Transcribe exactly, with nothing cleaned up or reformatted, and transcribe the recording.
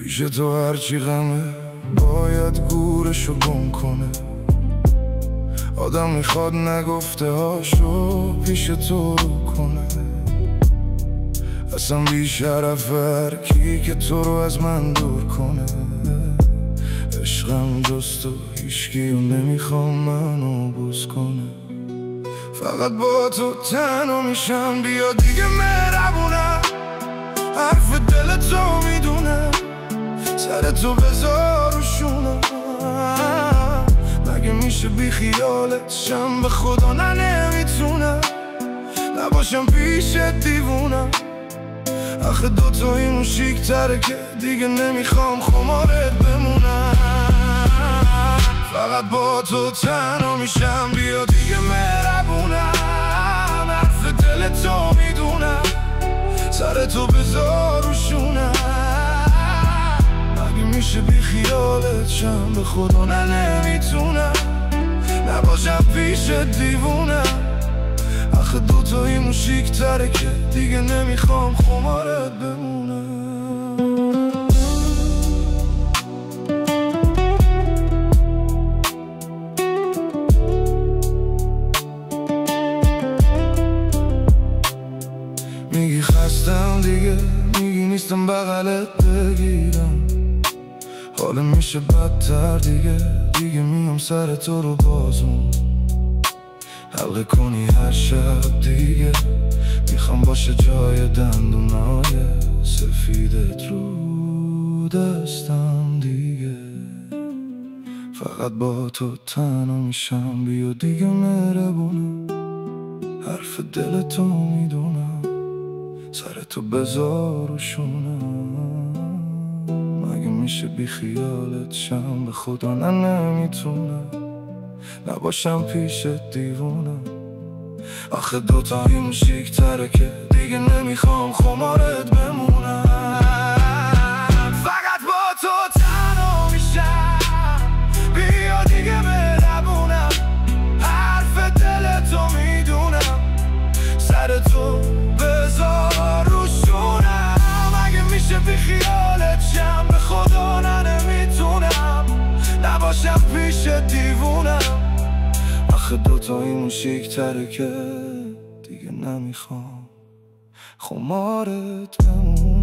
پیش تو هرچی غمه باید گورشو گم کنه. آدم میخواد نگفته هاشو پیش تو رو کنه. اصلا بیشرف هرکی که تو رو از من دور کنه. عشقم جز تو هیچکی رو نمیخوام منو بوس کنه. فقط با تو تنها میشم، بیا دیگه مهربونم. حرف دل تو میدونم، سر تو بذار رو شونم. مگه میشه بی خیالت شم؟ به خدا نه نمیتونم نباشم پیش دیوونم. آخه دوتاییمون شیک تره که دیگه نمیخوام خمارت بمونم. فقط با تو تنها میشم، بیا دیگه مهربونم. حرف دل تو میدونم، سر تو بذار رو شونم. مگه میشه بی خیالت شم؟ به خدا نه نمیتونم نباشم پیش دیوونم. آخه دوتاییمون شیک تره که دیگه نمیخوام خمارت بمونم. میگی خستم دیگه، میگی نیستم بغلت بگیرم. حالا میشه بدتر دیگه، دیگه میام سر تو رو بازون حلقه کنی هر شب دیگه. میخوام باشه جای دندونای سفیدت رو دستم دیگه. فقط با تو تنها میشم، بیا دیگه مهربونم. حرف دل تو میدونم، سر تو بذار و شونم. مگه میشه بی خیالت شم؟ به خدا نه نمیتونم نباشم پیش دیوونم. آخه دوتاییمون شیک تره که دیگه نمیخوام خمارت بمونم. فقط با تو تنها میشم، بیا دیگه مهربونم. حرف دل تو میدونم، سر تو بذار رو شونم. مگه میشه بی خیالت شم؟ به خدا نه نمیتونم نباشم پیش دیوونم. آخه دوتاییمون شیک تره که دیگه نمیخوام خمارت بمونم.